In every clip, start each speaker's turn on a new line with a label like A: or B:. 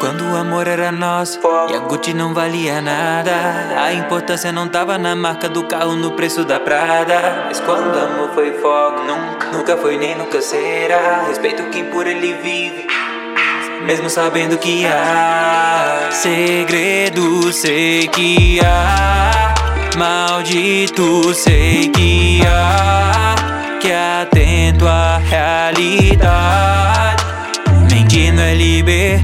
A: Quando o amor era nosso e a Gucci não valia nada, a importância não tava na marca do carro, no preço da Prada. Mas quando o amor foi foco, nunca foi nem nunca será. Respeito quem por ele vive, mesmo sabendo que há segredo, sei que há maldito, sei que há que atento à realidade. Mentir não é libertar.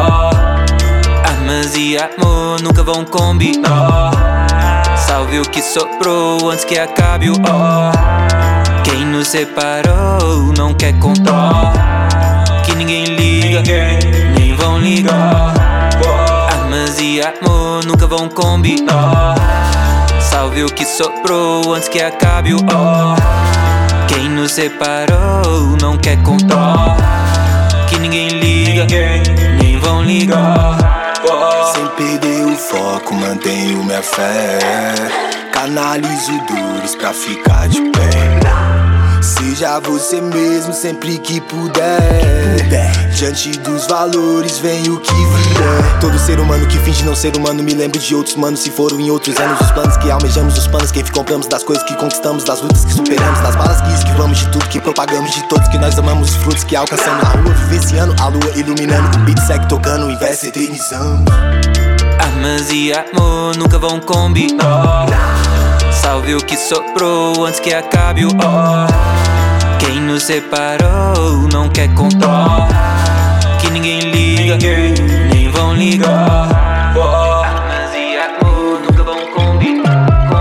A: Armas e amor nunca vão combinar. Salve o que sobrou antes que acabe o ó. Quem nos separou não quer contar, que ninguém liga, nem vão ligar. Armas e amor nunca vão combinar. Salve o que sobrou antes que acabe o ó. Quem nos separou não quer contar, que ninguém liga, nem vão ligar.
B: Sem perder o foco, mantenho minha fé. Canalizo dores pra ficar de pé. Seja você mesmo sempre que puder. Diante dos valores vem o que vier. Todo ser humano que finge não ser humano, me lembro de outros manos. Se foram em outros anos os planos que almejamos, os planos que compramos, das coisas que conquistamos, das lutas que superamos, das balas que esquivamos, de tudo que propagamos, de todos que nós amamos, os frutos que alcançamos na rua. Vivenciando a lua iluminando, o beat segue tocando, o inverso eternizamos.
A: Armas e amor nunca vão combinar. Salve o que sobrou antes que acabe o ó. Quem nos separou não quer contar, que ninguém liga, nem vão ligar. Armas e amor nunca vão combinar.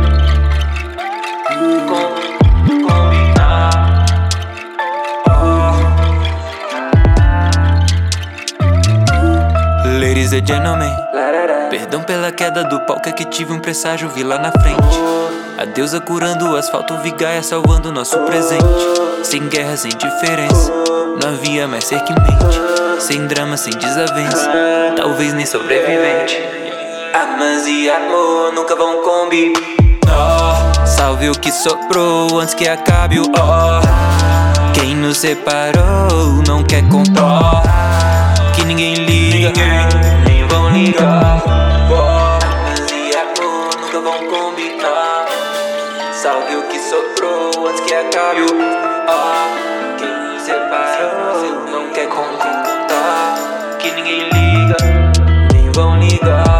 A: Ladies and gentlemen, perdão pela queda do palco, é que tive um presságio, vi lá na frente. A deusa curando o asfalto, Vigaia salvando nosso presente. Sem guerra, sem diferença, não havia mais ser que mente. Sem drama, sem desavença, talvez nem sobrevivente. Armas e amor nunca vão combinar. Salve o que sobrou antes que acabe o ó. Quem nos separou não quer contar, que ninguém liga, nem vão ligar. Armas e amor nunca vão combinar. Salve o que sobrou antes que acabe o ó. Quem nos separou não quer contar, que ninguém liga, nem vão ligar.